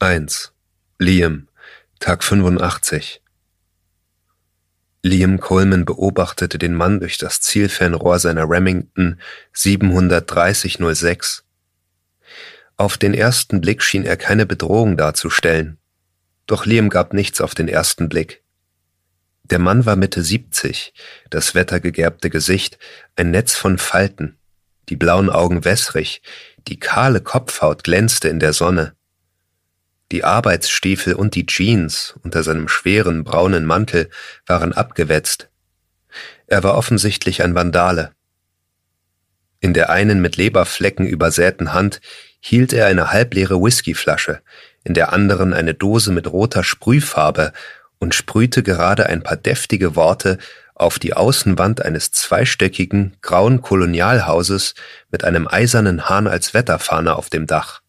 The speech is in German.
1. Liam, Tag 85. Liam Coleman beobachtete den Mann durch das Zielfernrohr seiner Remington 730-06. Auf den ersten Blick schien er keine Bedrohung darzustellen. Doch Liam gab nichts auf den ersten Blick. Der Mann war Mitte 70, das wettergegerbte Gesicht ein Netz von Falten, die blauen Augen wässrig, die kahle Kopfhaut glänzte in der Sonne. Die Arbeitsstiefel und die Jeans unter seinem schweren braunen Mantel waren abgewetzt. Er war offensichtlich ein Vandale. In der einen mit Leberflecken übersäten Hand hielt er eine halbleere Whiskyflasche, in der anderen eine Dose mit roter Sprühfarbe und sprühte gerade ein paar deftige Worte auf die Außenwand eines zweistöckigen, grauen Kolonialhauses mit einem eisernen Hahn als Wetterfahne auf dem Dach.